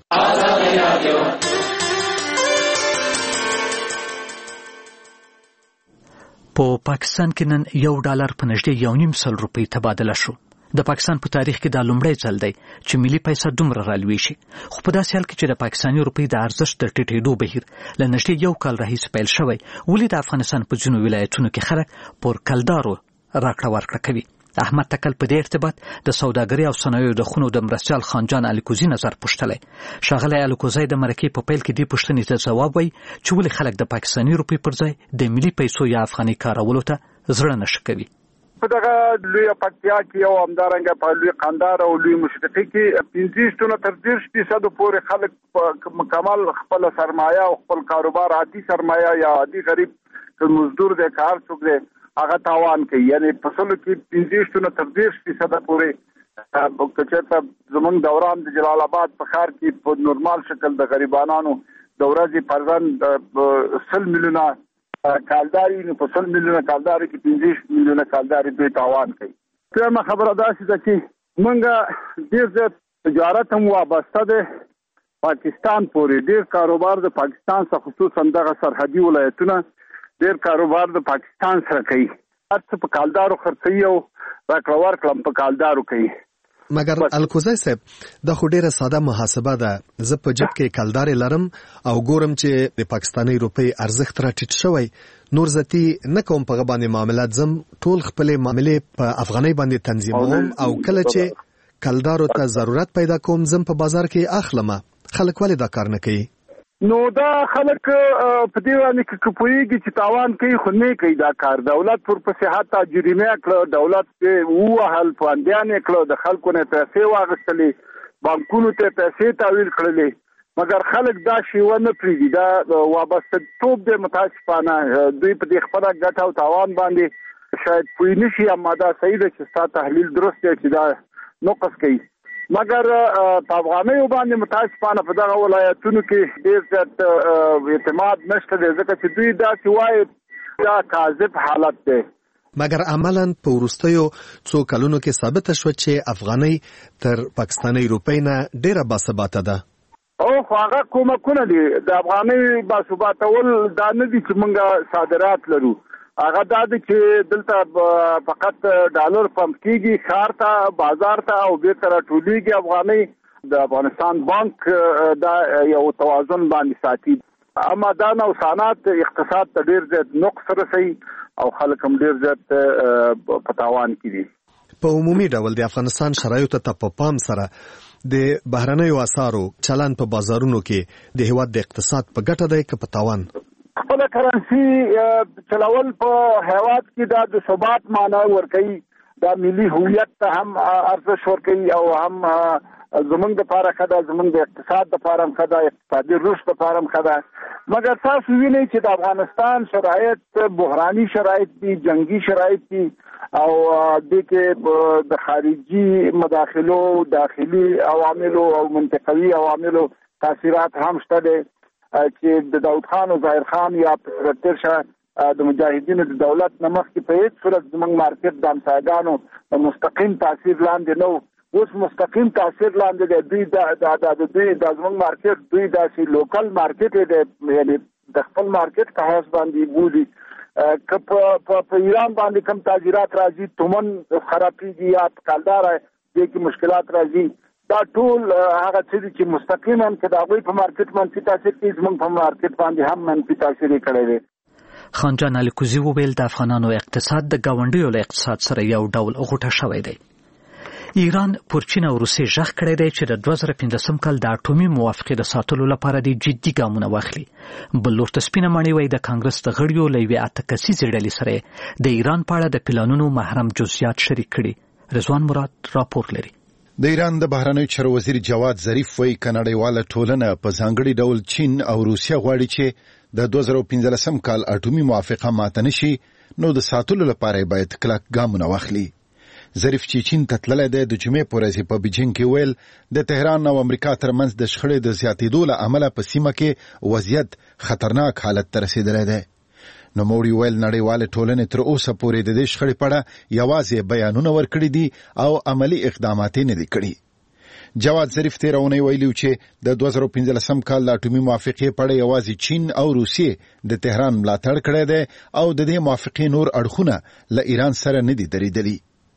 S8: ورکړي.
S1: په پاکستان کې نن یو ډالر په نږدې یو نیم سل روپۍ تبادله شو. د پاکستان په تاریخ کې دا لومړی ځل دی چې ملي پیسه دومره رالوي شي، خو په داسې حال کې چې د پاکستاني روپۍ د ارزښت د ټیټېدو بهیر له نږدې یو کال راهیسې پیل شوی، ولې د افغانستان په ځینو ولایتونو کې خلک پر کلدارو راکړه ورکړه کوي. احمد تکل په دې ارتباط د سوداګرۍ او صنایعو د خونو د مرستیال خانجان الکوزي نظر پوښتلی. ښاغلی الکوزی د مرکې په پیل کې دې پوښتنې ته ځواب وایي چې ولې خلک د پاکستاني روپۍ پر ځای د ملي پیسو یا افغاني کارولو ته زړه نښه کوي.
S21: په دغه لوی پکتیا کې او همدارنګه په لوی قندهار او لوی مشرقي کې پنځه شتونه تر دېرش فیصد پورې خلک مکمل خپل سرمایه او خپل کاروبار عادي سرمایه یا عادي غریب مزدور دی کار څوک دی هغه تاوان کوي. یعنی فصلو کې پنځه شتونه تر دېرش فیصد پورې کچته زمونږ دوران د جلال آباد په ښار کې په نورمال شکل د غریبانو د ورځې فرزند سل میلیونه کالداري نو په سل میلیونه کالداري کې پنځه میلیونه کالداري دوی تاوان کوي. کومه خبره داسې ده چې موږ ډېر زیات تجارت هم وابسته ده پاکستان پورې. ډېر کاروبار د پاکستان څخه خصوصا دغه سرحدي ولایتونه ډېر کاروبار د پاکستان سره کوي. هر څه په کالدارو خرڅوي او راکړه ورکړه په کالدارو کوي.
S22: مګر الکوزی صاحب دا خو ډیره ساده محاسبه ده. زه په جب کې کلدارې لرم او ګورم چې د پاکستاني روپۍ ارزښت را ټیټ شوی، نور ذاتی نه کوم په باندې معاملات زم ټول خپل معاملې په افغانۍ باندې تنظیموم او کله چې کلدارو ته ضرورت پیدا کوم زم په بازار کې اخلم. خلک ولې دا کار نه کوي؟
S21: نو دا خلک په دې باندې کې کوپويږي چې تاوان کوي خو نه کوي دا کار. دولت پر پسې حتی جریمه کړ، دولت په وهل پاندیان کړ، د خلکو نه پیسې واغستلې، بانکونو ته پیسې تحویل کړلې، مګر خلک دا شی ونه پریږدي. دا وابسته توپ د متاسفانه دوی په دې خپل ګټه او تاوان باندې شاید پوی نشي، اما دا صحیح ده چې ستا تحلیل درست دی چې دا نقص کوي. مګر په افغانیو باندې متاسفانه په دغه ولایتونو کې ډېر زیات اعتماد نشته دی، ځکه چې دوی داسې وایي دا کاذب حالت دی.
S22: مګر عملاً په وروستیو څو کلونو کې ثابته شوه چې افغانۍ تر پاکستاني روپۍ نه ډېره باثباته ده.
S21: او خو هغه کومکونه دي د افغانۍ باثباتول دا نه دي چې موږ صادرات لرو، هغه دا دی چې دلته فقط ډالر پمپ کیږي ښار ته بازار ته او بیرته راټولیږي افغانۍ. د افغانستان بانک دا یو توازن باندې ساتي. آمادان او صنعت اقتصاد ته ډیر زیات نقص رسي او خلک هم ډیر زیات په تاوان کې دي.
S22: په عمومي ډول د افغانستان شرایطو ته په پام سره د بهرنیو اسعارو چلن په بازارونو کې د هیواد د اقتصاد په ګټه دی که په تاوان؟
S21: خپل کرنسي چلول په هیواد کې د ثبات معنی ورکوي، د ملي هویت ته هم ارزښت ورکوي او هم زمونږ د پاره خدا زمونږ د اقتصاد د پاره هم خدا اقتصادي رشد د پاره هم خدا. مګر تاسو وینئ چې د افغانستان شرایط بحراني شرایط دي، جنگي شرایط دي او د کې د خارجي مداخلو، داخلي عواملو او منطقوي عواملو تاثیرات هم شته دي چې د داود خان او ظاهر خان یا پرتر شه د مجاهدینو د دولت نمخ کې په هیڅ صورت زمونږ مارکیټ د همسایګانو د مستقیم تاثیر لاندې نه، اوس مستقیم تاثیر لاندې دی. دوی د د دوی د زمونږ مارکیټ دوی داسې لوکل مارکیټ دی، یعنی د خپل مارکیټ په حیث باندې بولي. که په ایران باندې کوم تاجرات راځي، تومن خرابېږي یا کالدار دی کې مشکلات راځي، دا ټول هغه څه چې مستقیما که د هغوی په مارکیټ منفي تاثیر کوي، زمونږ په مارکیټ باندې هم منفي تاثیر یې کړی دی.
S1: خانجان الکوزي وویل د افغانانو اقتصاد د ګاونډیو له اقتصاد سره یو ډول غوټه شوی دی. ایران پر چین او روسیې ژغ کړی دی چې د دوه زره پنځلسم کال د اټومي موافقې د ساتلو لپاره د جدي ګامونه واخلي. بل لور ته سپینه ماڼۍ وایي د کانګرس د غړیو له یوې اته کسیزې ډلې سره د ایران په اړه د پلانونو محرم جزئیات شریک کړي. رضوان مراد راپور لري.
S2: د ایران د بهرنیو چارو وزیر جواد ظریف وایي کاناډایواله ټولنه په ځانګړي ډول چین او روسیه غواړي چې د دوه زره پنځلسم کال اټومي موافقه ماته نشي، نو د ساتلو لپاره باید کلک ګامونه واخلي. ظریف چې چین ته تللی دی د جمعې په ورځ په بیجینګ کې ویل د تهران او امریکا ترمنځ د شخړې د زیاتېدو له امله په سیمه کې وضعیت خطرناک حالت ته رسېدلی دی. نوموړي ویل نړیواله ټولنې تر اوسه پورې د دې شخړې په اړه یوازې بیانونه ورکړي دي او عملي اقدامات یې نه دي کړي. جواد ظریف تېره اونۍ ویلي چې د دوه زره پنځلسم کال د اټومي موافقې په اړه یوازې چین او روسیې د تهران ملاتړ کړی دی او د دې موافقې نور اړخونه له ایران سره نه دي درېدلي.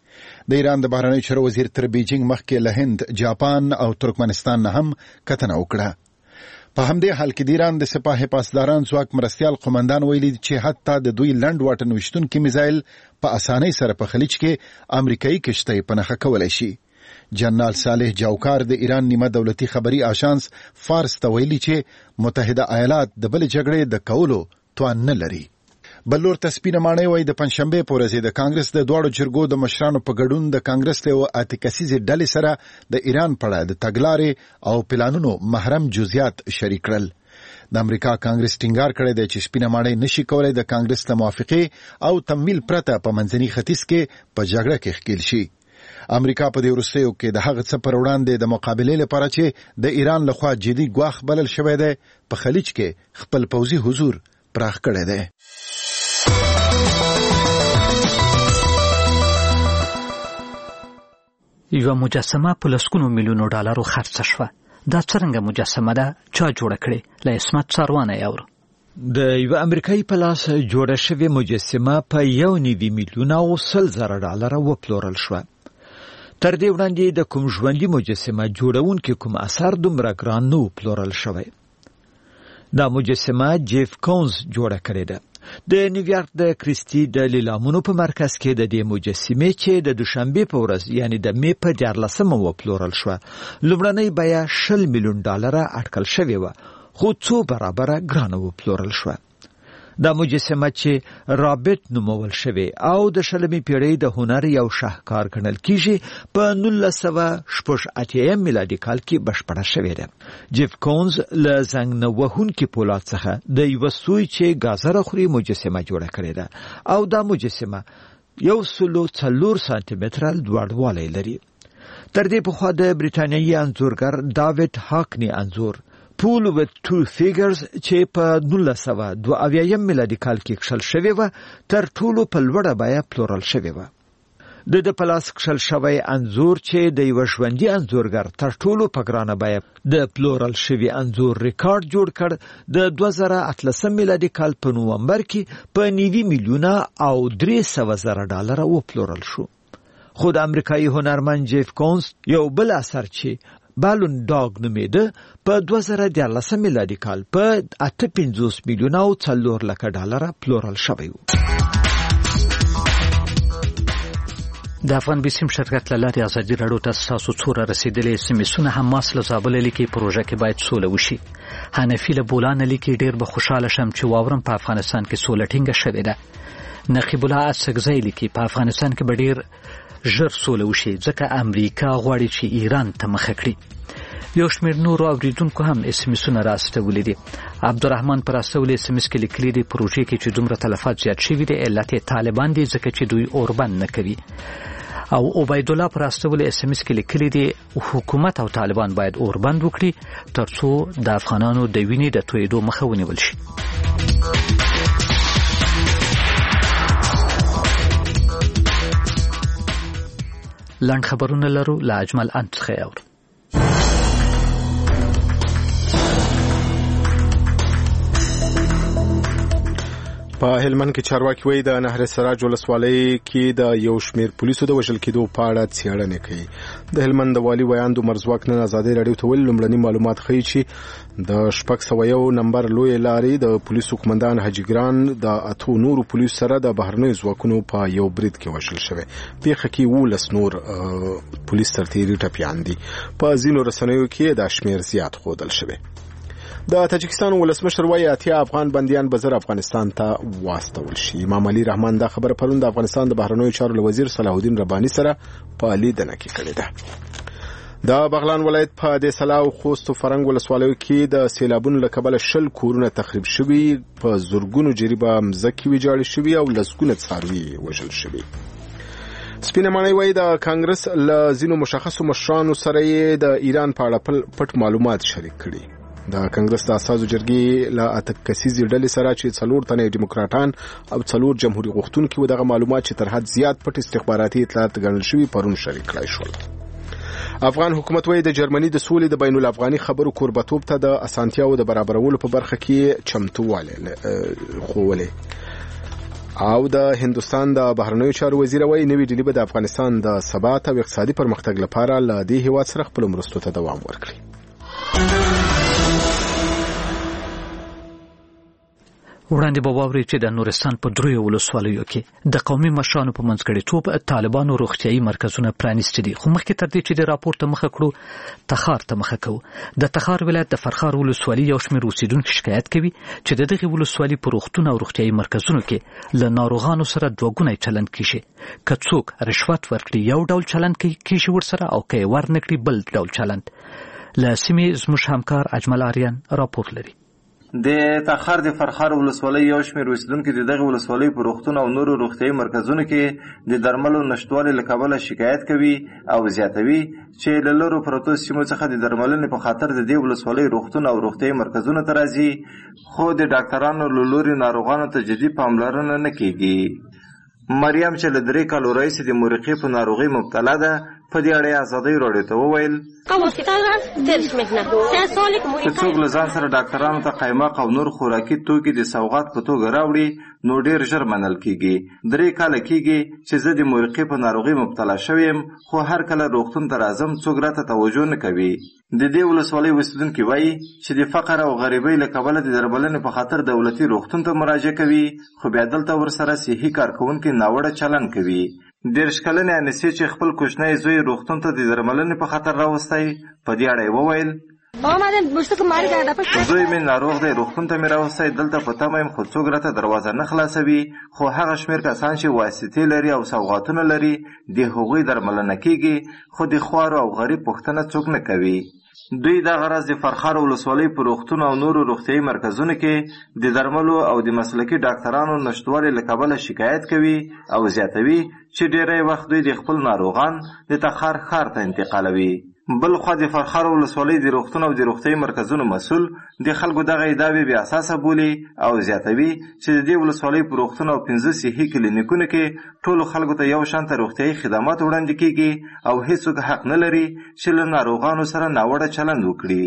S2: د ایران د بهرنیو چارو وزیر تر بیجینګ مخکې له هند، جاپان او ترکمنستان نه هم کتنه وکړه. په همدې حال کې د ایران د سپاه پاسداران ځواک مرستیال قومندان ویلي چې حتی د دوی لنډ واټن ویشتونکي میزایل په اسانۍ سره په خلیج کې امریکایي کشتۍ په نښه کولی شي. جنرال صالح جاوکار د ایران نیمه دولتي خبري آژانس فارس ته ویلي چې متحده ایالات د بلې جګړې د کولو توان نه لري. بل لور ته سپینه ماڼۍ وایي د پنجشنبې په ورځ د کانګرس د دواړو جرګو د مشرانو په ګډون د کانګرس له یوې اته کسیزې ډلې سره د ایران په اړه د تګلارې او پلانونو محرم جزئیات شریک کړل. د امریکا کانګرس ټینګار کړی دی چې سپینه ماڼۍ نشي کولی د کانګرس له موافقې او تمویل پرته په منځني ختیځ کې په جګړه کې ښکېل شي. امریکا په دې وروستیو کې د هغه څه پر وړاندې د مقابلې لپاره چې د ایران لخوا جدي ګواښ بلل شوی دی په خلیج کې خپل پوځي حضور پراخ کړی دی.
S1: یوه مجسمه په لسګونو میلیونو ډالرو خرڅه شوه. دا څرنګه مجسمه ده؟ چا جوړه کړې؟ له عصمت څاروانه یې اورو.
S4: د یوه امریکایي په لاس جوړه شوې مجسمه په یو نوي میلیون او سل زره ډالره وپلورل شوه. تر دې وړاندې د کوم ژوندي مجسمه جوړونکي کوم اثر دومره ګران نه و پلورل شوی. دا مجسمه جیف کونز جوړه کړې ده. د نیویارک د کریسټي د لیلامونو په مرکز کې د دې مجسمې چې د دوشنبه په ورځ یعنی د می په دیارلسمه وپلورل شوه، لومړنۍ بیه شل میلیون ډالره اټکل شوې وه، خو څو برابره ګرانه وپلورل شوه. دا مجسمه چې رابرټ نومول شوی او د شلمې پیړۍ د هنر یو شاهکار ګڼل کیږي، په نولس سوه شپږ اتیا میلادي کال کې بشپړه شوې ده. جیف کونز له زنګ نه وهونکي پولاد څخه د یوه سوی چې ګازره خوري مجسمه جوړه کړې ده او دا مجسمه یو سلو څلور سانتي متره لوړوالی لري. تر دې پخوا د بریتانیایي انځورګر داوید هاکني انځور پول with two figures چې په نولس سوه دوه اویایم میلادي کال کې کښل شوی و، تر ټولو په لوړه بیه پلورل شوی و. د د پلاس کښل شوی انځور چې د یوه ژوندي انځورګر تر ټولو په ګرانه بیه د پلورل شوي انځور ریکارډ جوړ کړ د دوه زره اتلسم میلادي کال په نومبر کې په نوي میلیونه او درې سوه زره ډالره وپلورل شو. خو د امریکایي هنرمند جیف کونز یو بل اثر چې بالون ډاګ نومېده په دوه زره دیارلسم میلادي کال په اته پنځوس میلیونه او څلور لکه ډالره پلورل شوی و.
S1: د افغان بیسیم شرکت له لارې ازادي راډیو ته ستاسو څوره رسېدلې اس ام اسونه حماس له زابله لیکي پروژه کې باید سوله وشي. حنفي له بولانه لیکي ډېر به خوشحاله شم چې واورم په افغانستان کې سوله ټینګه شوې ده. نقیب الله اسکزی لیکي په افغانستان کې به ډېر ژر سوله وشي ځکه امریکا غواړي چې ایران ته مخه کړي. یو شمېر نورو اوریدونکو هم اس ام اسونه راستولي دي. عبدالرحمن پر راستولي اس ام اس کې لیکلي دي پروژې کې چې دومره تلفات زیات شوي دي علت یې طالبان دي ځکه چې دوی اوربند نه کوي. او عبید الله پر راستولي اس ام اس کې لیکلي دي حکومت او طالبان باید اوربند وکړي ترڅو د افغانانو د وینې د تویېدو مخه ونیول شي. لنډ خبرونه لرو له اجمل انت څخه اورو.
S5: په هلمند کې چارواکي وایي د نهر سراج ولسوالۍ کې د یو شمېر پولیسو د وژل کېدو په اړه څېړنې کوي. د هلمند د والي ویاند عمر ځواک نن ازادي راډیو ته ویلي لومړني معلومات ښیي چې د شپږ سوه یو نمبر لویې لارې د پولیسو قمندان حاجي ګران د اتو نورو پولیسو سره د بهرنیو ځواکونو په یو برید کې وژل شوی. پیښه کې اوولس نور پولیس سرتیري ټپیان دي. په ځینو رسنیو کې دا شمېر زیات ښودل شوی. د تاجکستان ولسمشر وایي اتیا افغان بندیان به زر افغانستان ته واستول شي. امام علي رحمان دا خبره پرون د افغانستان د بهرنیو چارو له وزیر صلاح الدین رباني سره په لیدنه کې کړې ده. د بغلان ولایت په د سلا او خوست او فرنګ ولسوالیو کې د سیلابونو له کبله شل کورونه تخریب شوي، په زورګونو جریبه مځکې ویجاړې شوي او لسګونه څاروي وژل شوي. سپینه ماڼۍ وایي د کانګرس له ځینو مشخصو مشرانو سره یې د ایران په اړه پټ معلومات شریک کړي. د کانګرس د اساسو جرګې له اته کسیزې ډلې سره چې څلور تنه ډیموکراټان او څلور جمهوریت غوښتونکي و دغه معلومات چې تر حد زیات پټ استخباراتي اطلاعات ګڼل شوي پرون شریک کړای شول. افغان حکومت وایي د جرمني د سولې د بین الافغاني خبرو کوربتوب ته د اسانتیاو د برابرولو په برخه کې چمتووالی ښوولی. او د هندوستان د بهرنیو چارو وزیر وایي نوې ډیلي به د افغانستان د ثبات او اقتصادي پرمختګ لپاره له دې هیواد سره خپلو مرستو ته دوام ورکړي.
S1: وړاندې به واورئ چې د نورستان په دریو ولسوالیو کې د قومي مشرانو په منځګړیتوب طالبانو روغتیایي مرکزونه پرانیستي دي. خو مخکې تر دې چې د راپور ته مخه کړو تخار ته مخه کوو. د تخار ولایت د فرخار ولسوالي یو شمېر اوسیدونکي شکایت کوي چې د دغې ولسوالي په روغتون او روغتیایي مرکزونو کې له ناروغانو سره دوهګونی چلند کیږي. که څوک رشوت ورکړي یو ډول چلند کیږي ورسره او که یې ورنکړي بل ډول چلند. له سیمې زموږ همکار اجمل آریان راپور لري.
S7: د تخار د فرخار ولسوالۍ یو شمېر اوسیدونکي د دغه ولسوالۍ په روغتون او نورو روغتیایي مرکزونو کې د درملو نشتوالي له کبله شکایت کوي او زیاتوي چې له لرو پرتو سیمو څخه د درملنې په خاطر د دې ولسوالۍ روغتون او روغتیایي مرکزونو ته راځي، خو د ډاکټرانو له لوري ناروغانو ته جدي پاملرنه نه کیږي. مریم چې له درې کالو راهیسې د مورقې په ناروغۍ مبتلا ده په دې اړه ازادۍ راډیو ته وویل که څوک له ځان سره ډاکټرانو ته قیماق او نور خوراکي توکي د سوغات په توګه راوړي نو ډېر ژر منل کیږي. درې کاله کیږي چې زه د مورقې په ناروغۍ مبتلا شوی یم، خو هر کله روغتون ته راځم څوک راته توجه نه کوي. د دې ولسوالۍ اوسیدونکي وایي چې د فقر او غریبۍ له کبله د درملنې په خاطر دولتي روغتون ته مراجعه کوي، خو بیا دلته ورسره صحي کارکوونکي ناوړه چلند کوي. دېرش کلنې انسې چې خپل کوچنی زوی روغتون ته د درملنې په خاطر راوستی په دې اړه یې وویل زوی مې ناروغ دی، روغتون ته مې راوستی، دلته په تمه یم خو څوک راته دروازه نه خلاصوي. خو هغه شمېر کسان چې واسطې لري او سوغاتونه لري د هغوی درملنه کیږي، خو د خوارو او غریب پوښتنه څوک نه کوي. دوی دغه راز د فرخار ولسوالۍ په روغتون او نورو روغتیایي مرکزونو کې د درملو او د مسلکي ډاکټرانو نشتوالي له کبله شکایت کوي او زیاتوي چې ډېری وخت دوی د خپل ناروغان د تخار ښار ته انتقالوي. بل خوا د فرخار ولسوالۍ د روغتون او د روغتیایي مرکزونو مسؤل د خلکو دغه ادعاوې بې اساسه بولي او زیاتوي چې د دې ولسوالۍ په روغتون او پنځه صحي کلینیکونو کې ټولو خلکو ته یو شانته روغتیایي خدمات وړاندې کیږي او هیڅوک حق نه لري چې له ناروغانو سره ناوړه چلند وکړي.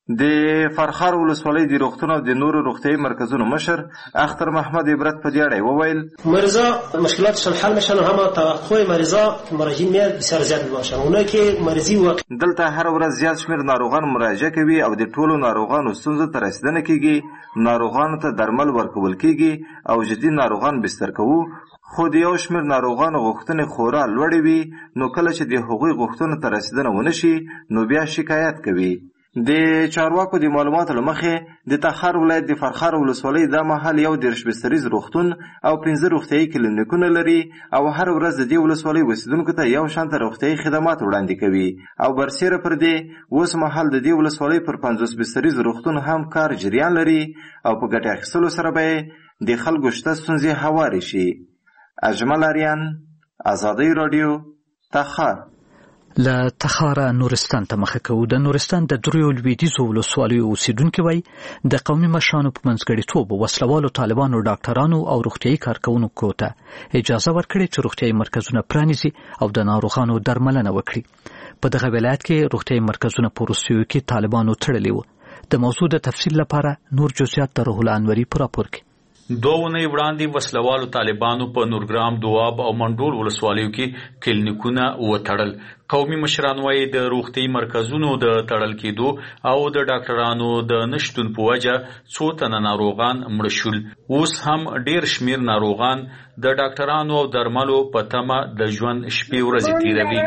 S7: د فرخار ولسوالۍ د روغتون او د نورو روغتیايي مرکزونو مشر اختر محمد عبرت په دې اړه وویل
S10: مریضا مشکلاتشان حل میشن هم توقع مریضا مراجعین میاد بسیار زیاد باشه اونایی که مریضی وقت
S7: دلته هر ورځ زیات شمیر ناروغان مراجعه کوي او د ټولو ناروغانو ستونزو ته رسیدنه کیږي ناروغانو ته درمل ورکول کیږي او جدي ناروغان بستر کوو خو د یو شمیر ناروغانو غوښتنې خورا لوړې وي نو کله چې د هغوی غوښتنو ته رسیدنه ونشي نو بیا شکایت کوي د چارواکو د معلوماتو له مخې د تخار ولایت د فرخار ولسوالۍ دا مهال یو دېرش بستریز روغتون او پنځه روغتیايي کلینیکونه لري او هر ورځ د دې ولسوالۍ اوسیدونکو ته یو شانته روغتیايي خدمات وړاندې کوي او برسیره پر دې اوس مهال د دې ولسوالۍ پر پنځوس بستریز روغتون هم کار جریان لري او په ګټې اخیستلو سره به د خلکو شته ستونزې هوارې شي. اجمل اریان، ازادي رادیو، تخار.
S1: له تخاره نورستان ته مخه کوو. د نورستان د دریو لویدیځو ولسوالیو اوسیدونکي وایي د قومي مشرانو په منځګړیتوب وسلوالو طالبانو ډاکټرانو او روغتیايي کارکوونکو ته اجازه ورکړې چې روغتیايي مرکزونه پرانیزي او د ناروغانو درملنه وکړي. په دغه ولایت کې روغتیايي مرکزونه په وروستیو کې طالبانو تړلي وو. د موضوع د تفصیل لپاره نور جزئیات د روح الله انوري په راپور کې.
S11: دوه اونۍ وړاندې وسلوالو طالبانو په نورګرام، دواب او منډول ولسوالیو کې کلینیکونه وتړل. قومي مشران وايي د روغتیايي مرکزونو د تړل کېدو او د ډاکټرانو د نشټون په وجه څو تنه ناروغان مړه شول. اوس هم ډېر شمیر ناروغان د ډاکټرانو او درملو په تمه د ژوند شپې ورځې تیروي.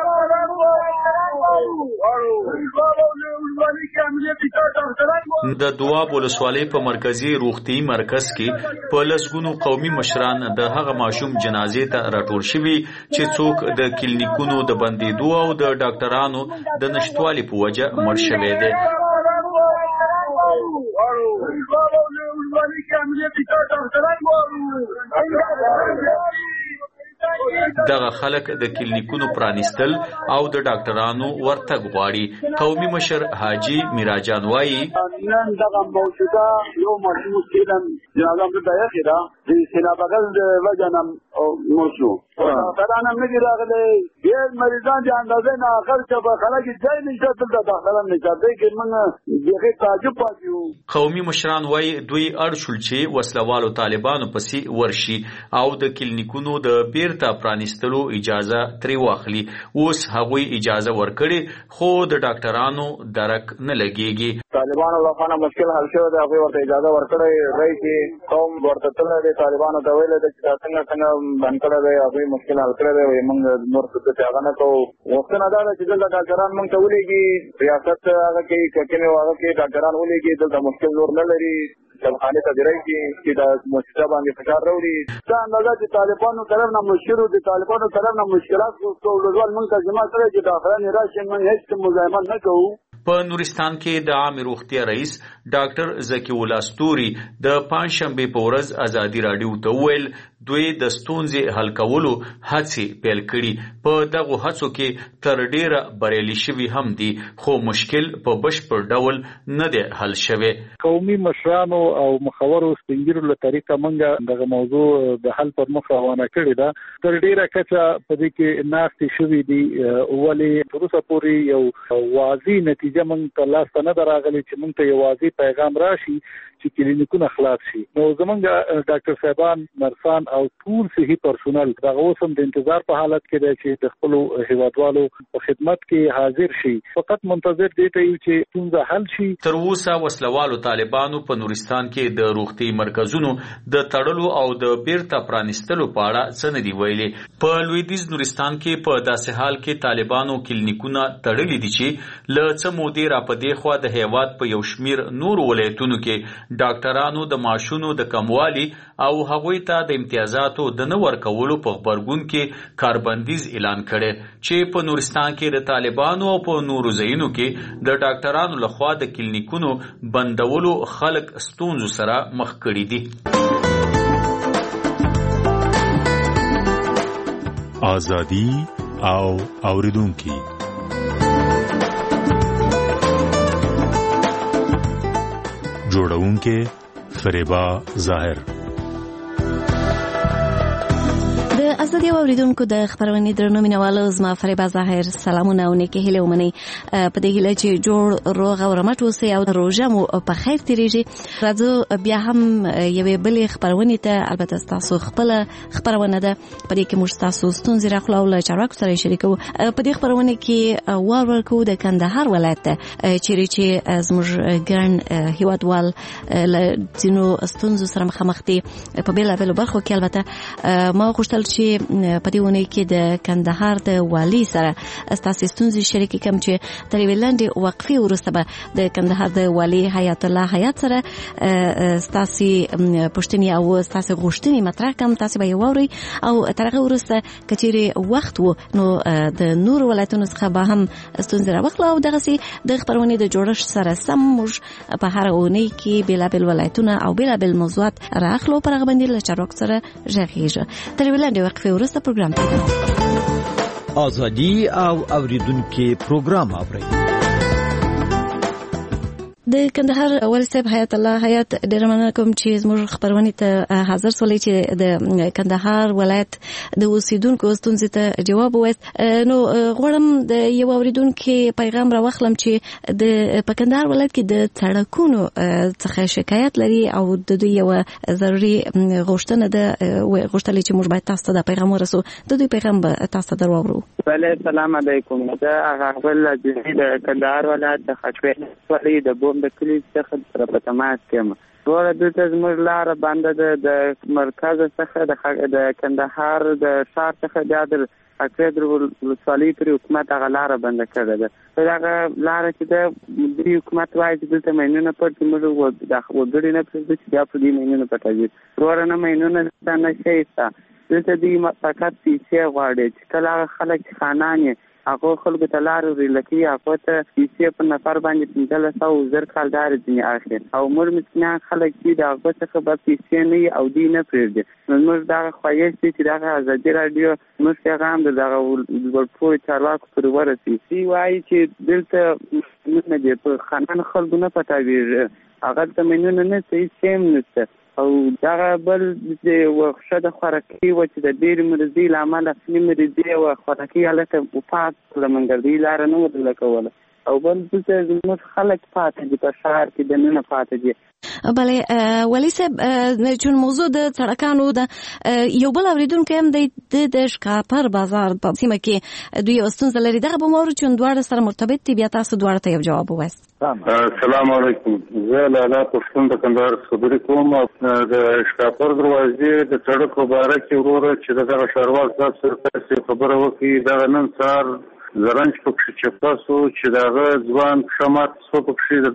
S11: د دواب ولسوالۍ په مرکزی روغتیايي مرکز کې په لسګونو قومي مشران د هغه ماشوم جنازې ته راټول شوي چې څوک د کلینیکونو د بندېدو او د ډاکټرانو د نشټوالي په وجه مړ شوی دی. دغه خلک د کلینیکونو پرانیستل او د ډاکټرانو ورتګ غواړي. قومي مشر حاجی میراجان وایي
S21: نن دغه موجوده یو ماشوم کېدم جنازه هم ته یې دا د سینابغل د وجنم موضوع ډاکټرانو مې راغلي ډېر مریضان دي اندازې نه اخر چې په خلک ځای نشته دلته ډاکټران نشته دی کې موږ دغه تعجب پاتیو.
S11: قومي مشران وایي دوی اړ شول چې وسلوالو طالبانو پسې ورشي او د کلینیکونو د بیرته پرانیستلو اجازه ترې واخلي. اوس هغوی اجازه ورکړي خو د ډاکټرانو درک نه لګيږي.
S21: طالبانو لپاره مشکل حل شوی دی، هغوی ورته اجازه ورکړی رئیس قوم ورته تللی دی. طالبانو ته ویلی دی چې څنګه څنګه بند کړی دی، هغوی مشکل حل کړی دی. موږ نور څه چې هغه نه کوو. غوښتنه دا ده چې دلته ډاکټران موږ ته ولېږي، ریاست هغه کې کومې هغه کې ډاکټران ولېږي. دلته مشکل نور نه لري، خانه ته دی راشي چې د مؤسسه باندې فشار راوړي. دا اندازه چې طالبانو طرف نه مشکل دي، طالبانو طرف نه مشکلات ټولول موږ ته جمع کړی چې ډاکټران راشي، موږ هیڅ مزاحمت نه کوو.
S11: په نورستان کې د عام روغتیا رئیس ډاکټر زکی الله ستوري د پنځشنبه په ورځ ازادي رادیو ته ویل دوی د ستونزې حل کولو هڅې پیل کړي. په دغه هڅو کې تر ډیره بریالي شوي هم دي خو مشکل په بشپړ ډول نه دی حل شوی.
S23: قومي مشرانو او مخورو سپینګیرو له طریقه موږ دغه موضوع د حل پر مخ روانه کړې ده. تر ډیره کچه په دې کې ناستې شوي دي ولې تر اوسه پورې یو واضح نتیجه موږ ته لاسته نه ده راغلې چې موږ ته یو واضح پیغام راشي چې کلینیکونه خلاص شي. نو زمونږ ډاکټر صاحبان، نرسان او ټول صحي پرسونل دغه اوس هم د انتظار په حالت کې دی چې د خپلو هیوادوالو په خدمت کې حاضر شي. فقط منتظر دی ته یو چې ستونزه حل شي.
S11: تر اوسه وسلوالو طالبانو په نورستان کې د روغتي مرکزونو د تړلو او د بیرته پرانیستلو په اړه څه نه دی ویلي. په لویدیځ نورستان کې په داسې حال کې طالبانو کلینیکونه تړلي دي چې له څه مودې را په دې خوا د هیواد په یو شمیر نور ولایتونو کې ډاکټرانو د معاشونو د کموالي او هغوی ته د امتیازاتو د نه ورکولو په غبرګون کې کاربندیز اعلان کړي چې په نورستان کې د طالبانو او په نورو ځایونو کې د ډاکټرانو لخوا د کلینیکونو بندولو خلک ستونزو سره مخ کړي دي.
S13: ازادي او اوریدونکي جوړونکې فریبا ظاهر.
S8: د
S3: ازادي اوریدونکو د خبرونې درنو مینوالو زما فریبا ظاهر سلامونه او نیکه هیله ومني په دې هیله چې جوړ روغ او رمټ اوسئ او روژه مو په خیر تیریږي. راځو بیا هم یوې بلې خبرونې ته، البته تاسو خپل خبرونه ده په دې کې موږ تاسو ستونزې راخلو او له چارواکو سره شریکو. په دې خبرونه کې وار ورکو د کندهار ولایت ته چیرې چې زموږ ګڼ هیوادوال له ځینو ستونزو سره مخامخ دي په بېلابېلو برخو کې. البته ما غوښتل چې په دې ونې کې د کندهار د والي سره ستاسو ستونزې شریکې کوم چې تر یوې لنډې وقفې وروسته به د کندهار د والي حیات الله حیات سره ستاسو پوښتنې او ستاسو غوښتنې مطرح کوم. تاسو به یې واورئ او تر هغه وروسته که چیرې وخت و نو د نور ولایتونو څخه به هم ستونزې راوخلو او دغسې د خپرونې د جوړښت سره سم موږ په هره اونۍ کې بېلابېل ولایتونه او بېلابېل موضوعات راخلو. پر هغه باندې له چارواکو سره غږیږو. تر یوې لنډې وقفې وروسته پروګرام ته
S4: ازادي او اوریدونکو پروګرام اورئ.
S3: د کندهار والي صاحب حیات الله حیات، ډېره مننه کوم چې زموږ خبرونې ته حاضر سولې چې د کندهار ولایت د اوسیدونکو ستونزې ته جواب ووایست. نو غواړم د یو اوریدونکو پیغام راوخلم چې د په کندهار ولایت کې د سړکونو څخه شکایت لري او د دوی یو ضروري غوښتنه ده، غوښتل چې موږ باید تاسو ته د پیغام ورسو. د دوی پیغام به تاسو ته درواورو.
S12: بله، سلام علیکم. دا هغه خپل د کندهار ولایت د خټوې ولې د بوم د کلی څخه سره په تماس کې ټول دلته زموږ لاره بنده ده. د مرکز څخه د کندهار د ښار څخه بیا د اکرد ولسوالۍ پورې حکومت هغه لاره بنده کړې ده. په دغه لاره چې د دې حکومت وایي چې دلته ماینونه پټ دي، موږ وګړي نه پرېږدو چې بیا په دې ماینونه پټوي. وروره نه ماینونه شته نه شی شته. دلته دوی فقط پیسې غواړي چې کله هغه خلک چې خانان یې هغه خلکو ته لارې ورېله کوي، هغو ته پیسې په نفر باندې پنځلس سوه زر کالدارې ځینې اخلي او مور مسکینان خلک چې د هغو څخه به پیسې نه وي او دوی نه پرېږدي. نو زموږ دغه خواهش دی چې دغه ازادي راډیو زموږ پیغام د دغه لوړپوړو چارواکو پورې ورسوي. دوی وایي چې دلته مینونه دي، په خانان خلکو نه پټوي، هغه ته مینونه نشته، هېڅ شی هم نشته. او دغه بل د وخښه د خوراکي و چې د ډېرې مرضۍ له امله مرضۍ او خوراکي هلته وفات کړه، منګردۍ لاره نه ورله کوله. او بل دلته زموږ خلک پاتې دي، په ښار کې دننه پاتې دي.
S3: بله والي صاحب، چون موضوع د سړکانو ده، یو بل اوریدونکی هم دی د شکاپر بازار په سیمه کې دوی یو ستونزه لري. دغه به مورو چون دواړه سره مرتبط دي، بیا تاسو دواړه ته یو جواب ووایست.
S14: السلام علیکم. زه لالا پښتون د کندهار خبرې کوم. د شکاپر دروازې د سړک په باره کې وروره چې دغه ښاروال صاحب سره خبره وکړي. دغه نن سهار زرنج پکښې چپه سو چې دغه ځوان پښه ماته سو، پکښې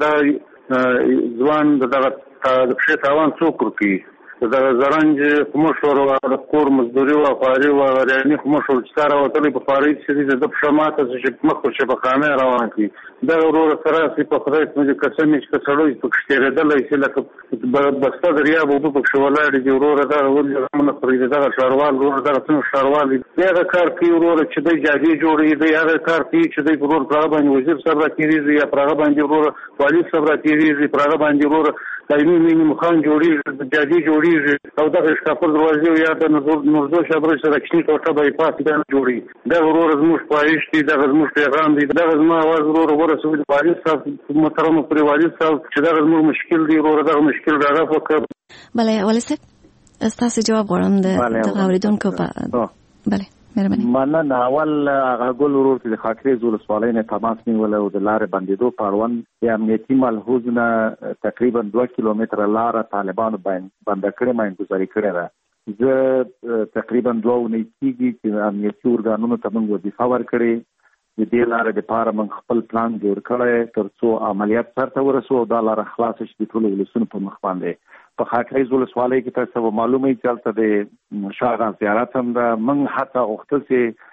S14: دغه ځوان دغه د پښې تاوان څوک ورکوي. دغه زرنج خموشور د کور مزدوري و خواري و غریاني خموشور چې ساره وتلی په خواري چې د پښه ماته چې مخ په شفاخانه روان کړي. دغه وروره سراسي په خدای باندې قسم چې کسړوي پکښې تېرېدلی چې لکه بسته دریاب اوبه پکښې ولاړې دي. وروره دغه ولې هم نه خوري. دغه ښاروال وروره دغه څنګه ښاروال دی هغه کار کوي وروره چې دی جادې جوړوي، دی هغه کار کوي چې دی ورور پر هغه باندې وزیر صاحب راکېږي یا پر هغه باندې وروره والي صاحب راکېږي، پر هغه باندې وروره دایمي مینې مخان جوړېږي، جادې جوړېږي. او دغه شکاپر دروازې یا د نورزو شابرج سره کښني ټوټه بایپاس بیا نه جوړېږي. دغه وروره زموږ خواهش دی، دغه زموږ پیغام دی، دغه زما اواز وروره ورسوي د والي صاحب محترمو پرې والي صاحب چې دغه زموږ مشکل دی وروره دغه مشکل راغف وکړه.
S3: بله والي صاحب، ستاسو جواب غواړم د دغه اورېدونکو په. بله مهرباني.
S20: مننه. اول هغه ګل ورور چې د خاکریز ولسوالۍ نه تماس نیولی او د لارې بندېدو په اړوند د امنیتي ملحوظ نه تقریبا دوه کیلومتره لاره طالبانو بنده کړې، ماینګذاري کړې ده. زه تقریبا دوه اونۍ کېږي چې امنیتي ارګانونو ته موږ وظیفه ورکړې. د دې لارې دپاره موږ خپل پلان جوړ کړی تر څو عملیات سرته ورسو او دا لاره خلاصه شي د ټولو ولسونو په مخ باندې. په خاکریز ولسوالۍ کې تاسو به معلومه وي چې هلته د شاهغان زیارت هم ده. موږ حتی غوښتل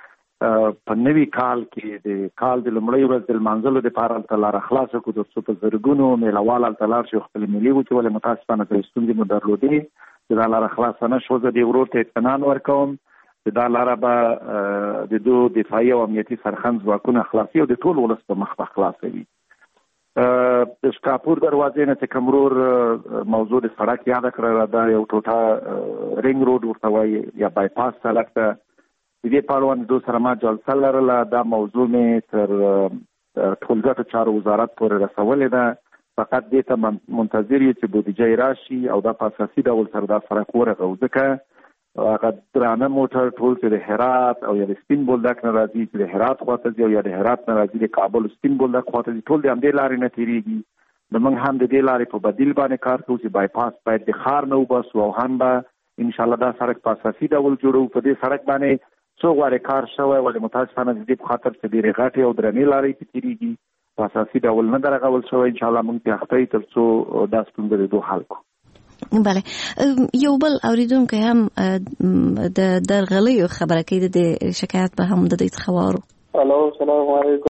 S20: چې په نوي کال کې د کال د لومړۍ ورځ د لمانځلو دپاره هلته لاره خلاصه کړو تر څو په زرګونو میله وال هلته لاړ شي او خپلې مېلې وکړي، ولې متاسفانه ترې ستونزې مو درلودې چې دا لاره خلاصه نه شوه. زه دې ورور ته اطمینان ورکوم چې دا لاره به د دو دفاعي او امنیتي سرخند ځواکونه خلاصي او د ټول ولس په مخ به خلاصه وي. د شکاپور دروازې نه چې کوم ورور موضوع د سړک یاده کړه، دا یو ټوټه رینګ روډ ورته وایي یا بایپاس سړک ده.
S16: د دې په اړه د سره ما جلسه لرله. دا موضوع مې تر ټولګټو چارو وزارت پورې رسولې ده. فقط دې ته منتظر یو چې بودیجه راشي او دا په اساسي ډول سره دا فرق ورغو. ځکه هغه درانه موټر ټول چې د هرات او یا د سپین بولدک نه راځي، چې د هرات خواته ځي او یا د هرات نه راځي د کابل سپین بولدک خواته ځي، ټول د همدې لارې نه تېرېږي. نو موږ هم د دې لارې په بدیل باندې کار کوو چې بایپاس باید د ښار نه وباسو او هم به انشاءالله دا سړک په اساسي ډول جوړو. په دې سړک باندې څو غوارې کار شوی، ولې متاسفانه د دې په خاطر چې ډېرې غټې او درنې لارې پې تېرېږي، په اساسي ډول نه ده رغول شوی. انشاءالله موږ پې اخته یو تر څو دا ستونزه د دو حل کړو.
S3: بله، یو بل اوریدونکی هم د درغلیو خبره کوي، د شکایت به هم د دوی څخه وارو.
S17: الو، سلام علیکم.